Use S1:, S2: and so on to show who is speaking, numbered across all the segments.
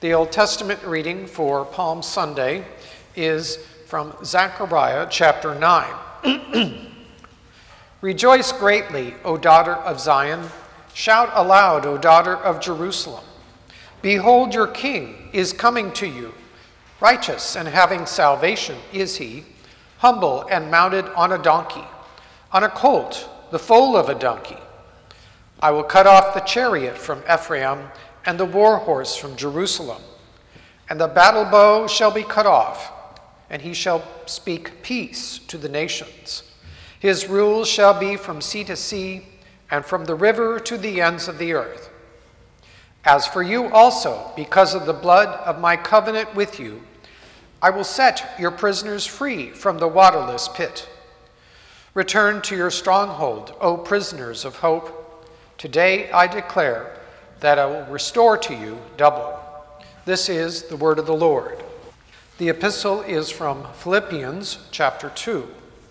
S1: The Old Testament reading for Palm Sunday is from Zechariah chapter 9. Rejoice greatly, O daughter of Zion. Shout aloud, O daughter of Jerusalem. Behold, your king is coming to you. Righteous and having salvation is he, humble and mounted on a donkey, on a colt, the foal of a donkey. I will cut off the chariot from Ephraim and the war horse from Jerusalem. And the battle bow shall be cut off, and he shall speak peace to the nations. His rule shall be from sea to sea, and from the river to the ends of the earth. As for you also, because of the blood of my covenant with you, I will set your prisoners free from the waterless pit. Return to your stronghold, O prisoners of hope. Today I declare that I will restore to you double. This is the word of the Lord. The epistle is from Philippians chapter 2.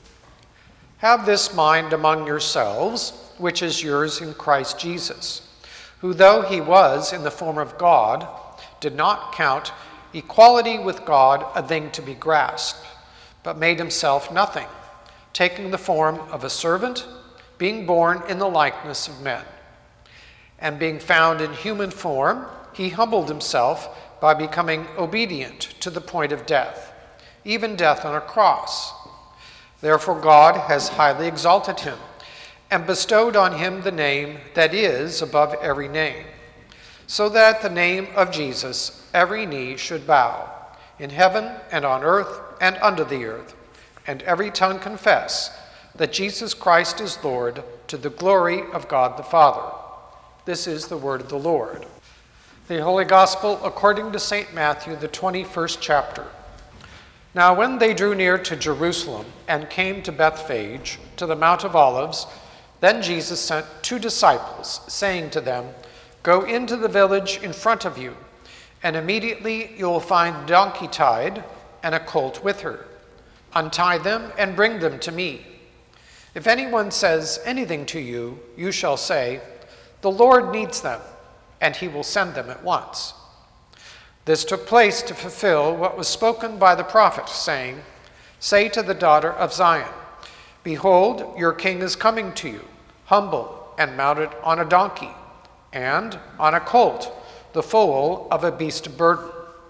S1: Have this mind among yourselves, which is yours in Christ Jesus, who though he was in the form of God, did not count equality with God a thing to be grasped, but made himself nothing, taking the form of a servant, being born in the likeness of men. And being found in human form, he humbled himself by becoming obedient to the point of death, even death on a cross. Therefore God has highly exalted him and bestowed on him the name that is above every name, so that the name of Jesus every knee should bow, in heaven and on earth and under the earth, and every tongue confess that Jesus Christ is Lord, to the glory of God the Father. This is the word of the Lord. The Holy Gospel according to St. Matthew, the 21st chapter. Now when they drew near to Jerusalem and came to Bethphage, to the Mount of Olives, then Jesus sent 2 disciples, saying to them, Go into the village in front of you, and immediately you will find a donkey tied and a colt with her. Untie them and bring them to me. If anyone says anything to you, you shall say, The Lord needs them, and he will send them at once. This took place to fulfill what was spoken by the prophet, saying, Say to the daughter of Zion, Behold, your king is coming to you, humble and mounted on a donkey, and on a colt, the foal of a beast of burden.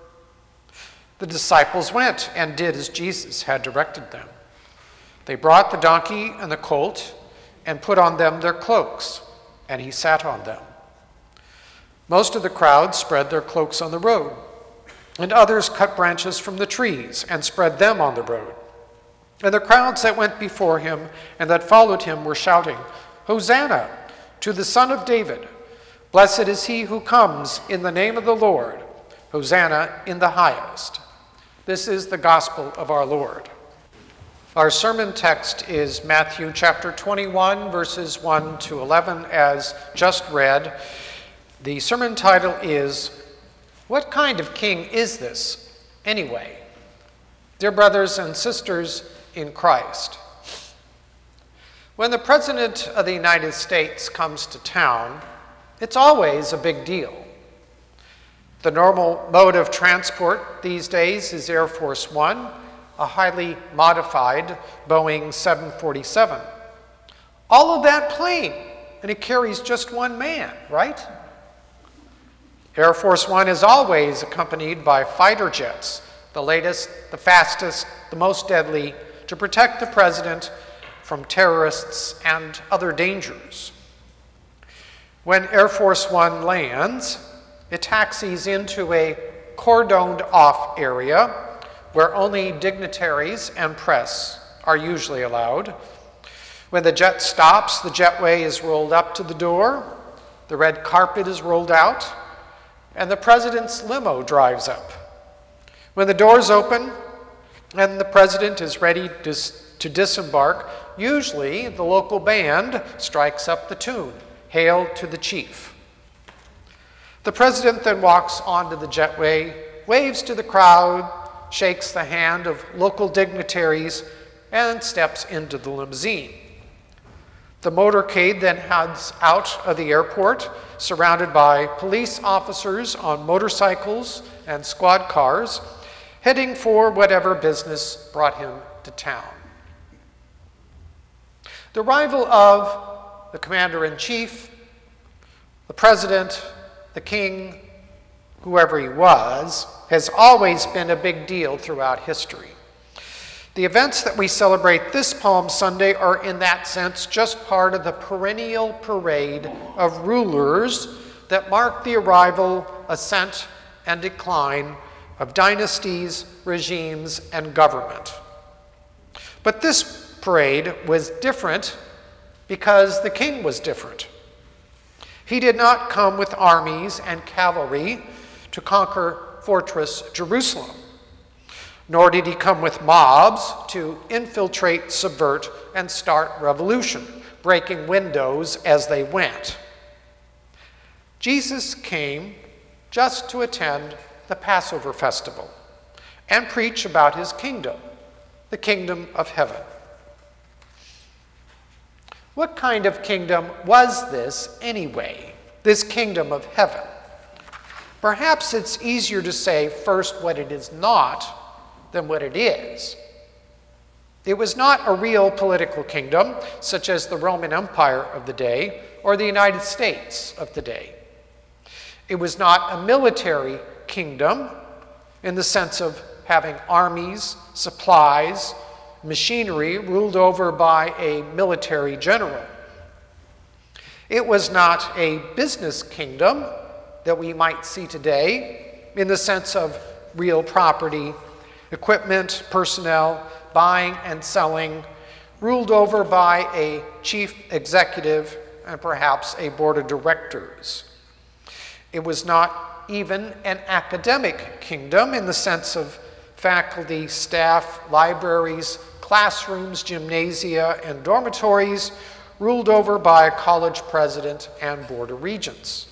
S1: The disciples went and did as Jesus had directed them. They brought the donkey and the colt and put on them their cloaks, and he sat on them. Most of the crowd spread their cloaks on the road, and others cut branches from the trees and spread them on the road. And the crowds that went before him and that followed him were shouting, Hosanna to the Son of David! Blessed is he who comes in the name of the Lord! Hosanna in the highest! This is the gospel of our Lord. Our sermon text is Matthew chapter 21, verses 1 to 11, as just read. The sermon title is, What Kind of King is this, anyway? Dear brothers and sisters in Christ, when the President of the United States comes to town, it's always a big deal. The normal mode of transport these days is Air Force One, a highly modified Boeing 747. All of that plane, and it carries just one man, right? Air Force One is always accompanied by fighter jets, the latest, the fastest, the most deadly, to protect the president from terrorists and other dangers. When Air Force One lands, it taxis into a cordoned off area where only dignitaries and press are usually allowed. When the jet stops, the jetway is rolled up to the door, the red carpet is rolled out, and the president's limo drives up. When the doors open and the president is ready to disembark, usually the local band strikes up the tune, Hail to the Chief. The president then walks onto the jetway, waves to the crowd, shakes the hand of local dignitaries, and steps into the limousine. The motorcade then heads out of the airport, surrounded by police officers on motorcycles and squad cars, heading for whatever business brought him to town. The arrival of the commander-in-chief, the president, the king, whoever he was, has always been a big deal throughout history. The events that we celebrate this Palm Sunday are, in that sense, just part of the perennial parade of rulers that mark the arrival, ascent, and decline of dynasties, regimes, and government. But this parade was different because the king was different. He did not come with armies and cavalry to conquer Fortress Jerusalem, nor did he come with mobs to infiltrate, subvert, and start revolution, breaking windows as they went. Jesus came just to attend the Passover festival and preach about his kingdom, the kingdom of heaven. What kind of kingdom was this anyway, this kingdom of heaven? Perhaps it's easier to say first what it is not than what it is. It was not a real political kingdom, such as the Roman Empire of the day or the United States of the day. It was not a military kingdom in the sense of having armies, supplies, machinery ruled over by a military general. It was not a business kingdom that we might see today in the sense of real property, equipment, personnel, buying and selling, ruled over by a chief executive and perhaps a board of directors. It was not even an academic kingdom in the sense of faculty, staff, libraries, classrooms, gymnasia, and dormitories, ruled over by a college president and board of regents.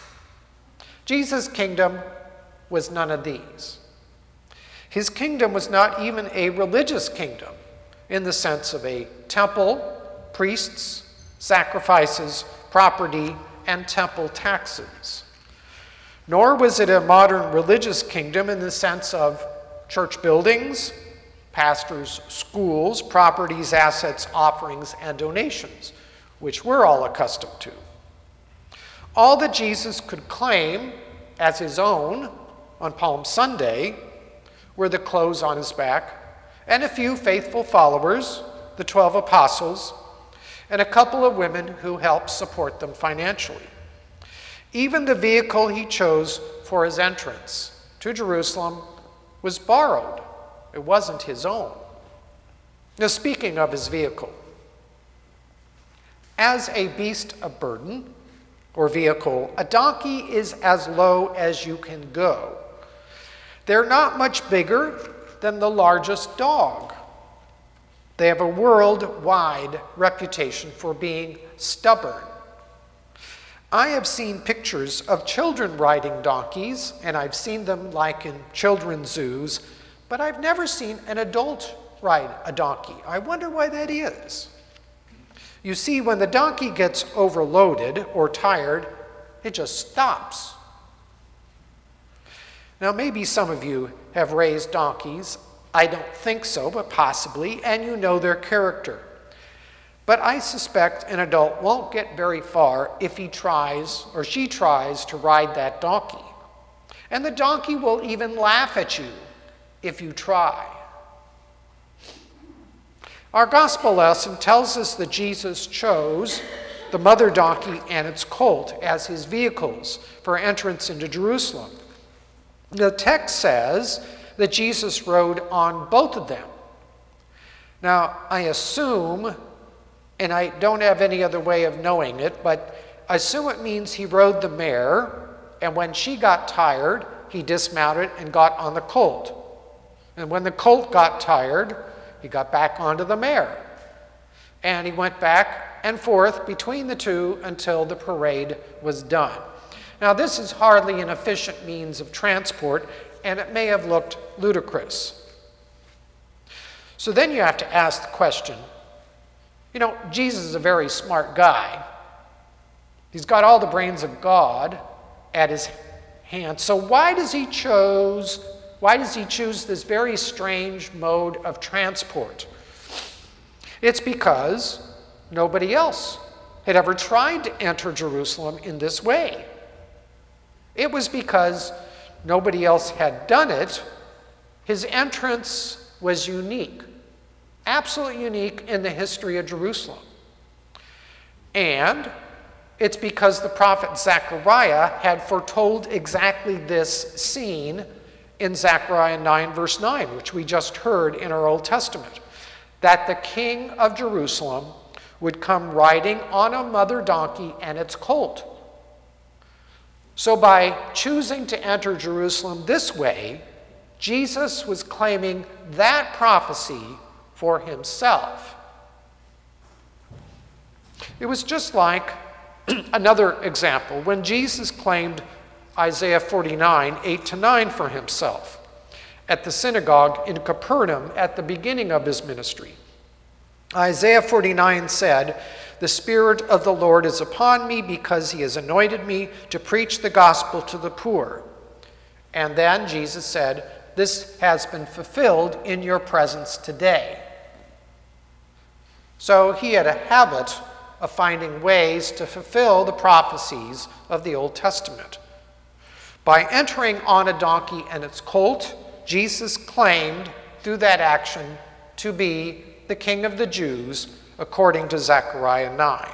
S1: Jesus' kingdom was none of these. His kingdom was not even a religious kingdom in the sense of a temple, priests, sacrifices, property, and temple taxes. Nor was it a modern religious kingdom in the sense of church buildings, pastors' schools, properties, assets, offerings, and donations, which we're all accustomed to. All that Jesus could claim as his own on Palm Sunday were the clothes on his back and a few faithful followers, the 12 apostles, and a couple of women who helped support them financially. Even the vehicle he chose for his entrance to Jerusalem was borrowed. It wasn't his own. Now, speaking of his vehicle, as a beast of burden or vehicle, a donkey is as low as you can go. They're not much bigger than the largest dog. They have a worldwide reputation for being stubborn. I have seen pictures of children riding donkeys, and I've seen them like in children's zoos, but I've never seen an adult ride a donkey. I wonder why that is. You see, when the donkey gets overloaded or tired, it just stops. Now, maybe some of you have raised donkeys. I don't think so, but possibly, and you know their character. But I suspect an adult won't get very far if he tries or she tries to ride that donkey. And the donkey will even laugh at you if you try. Our gospel lesson tells us that Jesus chose the mother donkey and its colt as his vehicles for entrance into Jerusalem. The text says that Jesus rode on both of them. Now, I assume, and I don't have any other way of knowing it, but I assume it means he rode the mare, and when she got tired, he dismounted and got on the colt. And when the colt got tired, he got back onto the mare. And he went back and forth between the two until the parade was done. Now, this is hardly an efficient means of transport, and it may have looked ludicrous. So then you have to ask the question, You know, Jesus is a very smart guy. He's got all the brains of God at his hand. So why does he choose this very strange mode of transport? It's because nobody else had ever tried to enter Jerusalem in this way. It was because nobody else had done it. His entrance was unique, absolutely unique in the history of Jerusalem. And it's because the prophet Zechariah had foretold exactly this scene in Zechariah 9, verse 9, which we just heard in our Old Testament, that the king of Jerusalem would come riding on a mother donkey and its colt. So by choosing to enter Jerusalem this way, Jesus was claiming that prophecy for himself. It was just like another example when Jesus claimed Isaiah 49, 8-9 for himself at the synagogue in Capernaum at the beginning of his ministry. Isaiah 49 said, "The Spirit of the Lord is upon me because he has anointed me to preach the gospel to the poor." And then Jesus said, "This has been fulfilled in your presence today." So he had a habit of finding ways to fulfill the prophecies of the Old Testament. By entering on a donkey and its colt, Jesus claimed through that action to be the King of the Jews, according to Zechariah 9.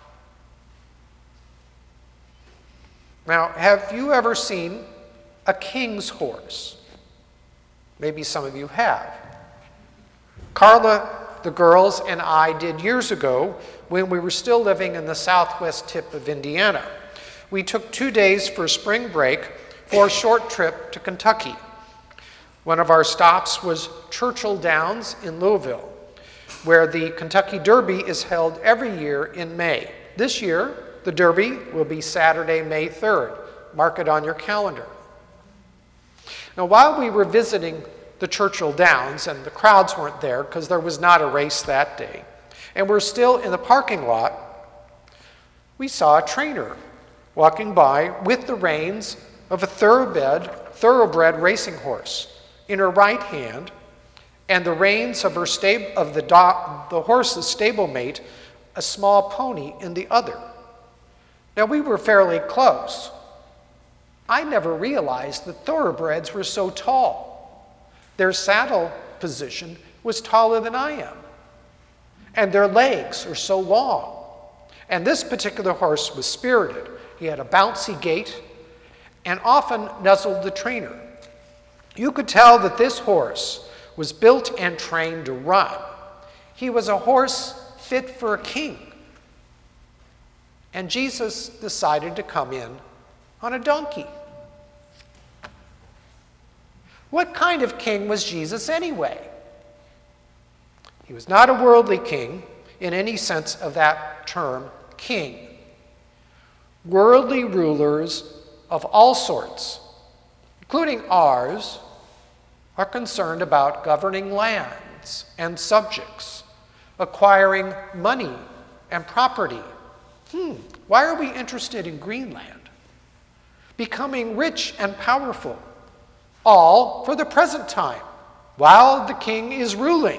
S1: Now, have you ever seen a king's horse? Maybe some of you have. Carla, the girls, and I did years ago when we were still living in the southwest tip of Indiana. We took 2 days for spring break for a short trip to Kentucky. One of our stops was Churchill Downs in Louisville, where the Kentucky Derby is held every year in May. This year, the Derby will be Saturday, May 3rd. Mark it on your calendar. Now, while we were visiting the Churchill Downs, and the crowds weren't there because there was not a race that day, and we're still in the parking lot, we saw a trainer walking by with the reins of a thoroughbred racing horse in her right hand, and the reins of the horse's stablemate, a small pony, in the other. Now, we were fairly close. I never realized that thoroughbreds were so tall. Their saddle position was taller than I am, and their legs are so long. And this particular horse was spirited. He had a bouncy gait and often nuzzled the trainer. You could tell that this horse was built and trained to run. He was a horse fit for a king. And Jesus decided to come in on a donkey. What kind of king was Jesus anyway? He was not a worldly king in any sense of that term, king. Worldly rulers of all sorts, including ours, are concerned about governing lands and subjects, acquiring money and property. Why are we interested in Greenland? Becoming rich and powerful, all for the present time, while the king is ruling.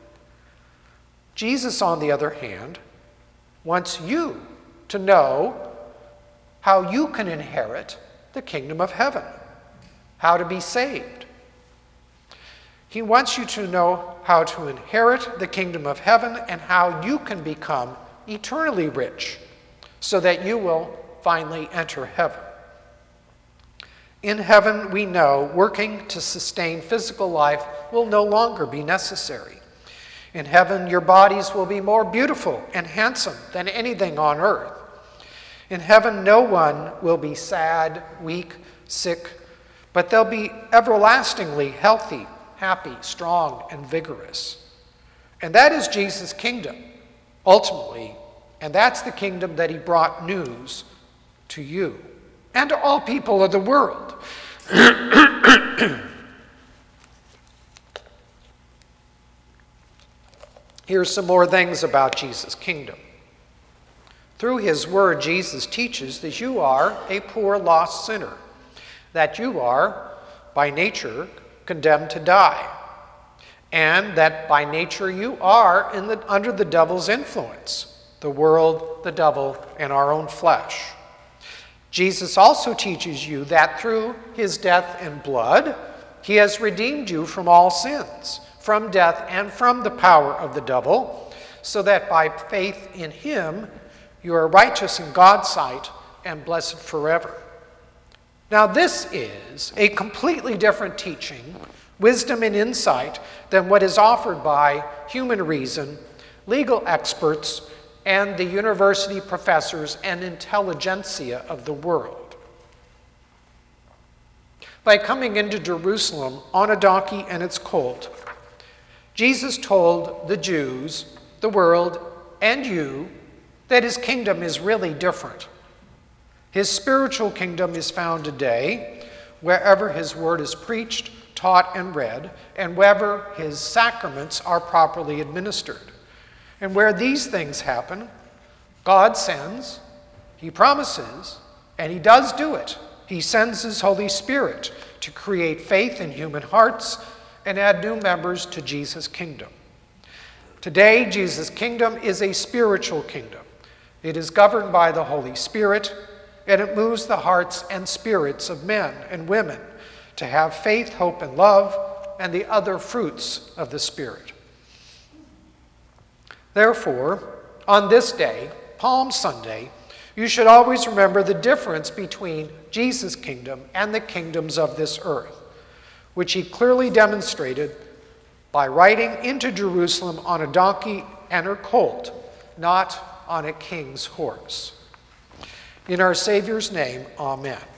S1: Jesus, on the other hand, wants you to know how you can inherit the kingdom of heaven, how to be saved. He wants you to know how to inherit the kingdom of heaven and how you can become eternally rich so that you will finally enter heaven. In heaven, we know working to sustain physical life will no longer be necessary. In heaven, your bodies will be more beautiful and handsome than anything on earth. In heaven, no one will be sad, weak, sick, but they'll be everlastingly healthy, happy, strong, and vigorous. And that is Jesus' kingdom, ultimately, and that's the kingdom that he brought news to you and to all people of the world. Here's some more things about Jesus' kingdom. Through his word, Jesus teaches that you are a poor, lost sinner, that you are, by nature, condemned to die, and that by nature you are under the devil's influence, the world, the devil, and our own flesh. Jesus also teaches you that through his death and blood, he has redeemed you from all sins, from death and from the power of the devil, so that by faith in him you are righteous in God's sight and blessed forever. Now this is a completely different teaching, wisdom and insight, than what is offered by human reason, legal experts, and the university professors and intelligentsia of the world. By coming into Jerusalem on a donkey and its colt, Jesus told the Jews, the world, and you that his kingdom is really different. His spiritual kingdom is found today wherever his word is preached, taught, and read, and wherever his sacraments are properly administered. And where these things happen, God sends, he promises, and he does do it. He sends his Holy Spirit to create faith in human hearts and add new members to Jesus' kingdom. Today, Jesus' kingdom is a spiritual kingdom. It is governed by the Holy Spirit, and it moves the hearts and spirits of men and women to have faith, hope, and love, and the other fruits of the Spirit. Therefore, on this day, Palm Sunday, you should always remember the difference between Jesus' kingdom and the kingdoms of this earth, which he clearly demonstrated by riding into Jerusalem on a donkey and her colt, not on a king's horse. In our Savior's name, amen.